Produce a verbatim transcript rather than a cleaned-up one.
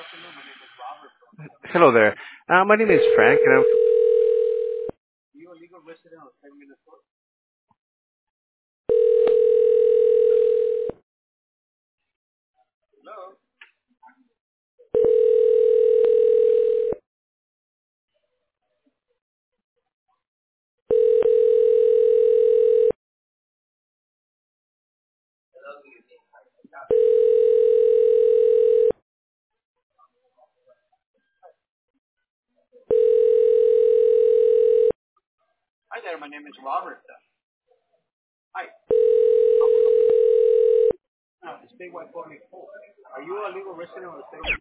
Hello there. Uh, my name is Frank, and I'm. Hi there, my name is Robert. Hi. Uh, the statewide public. Are you a legal resident of the state?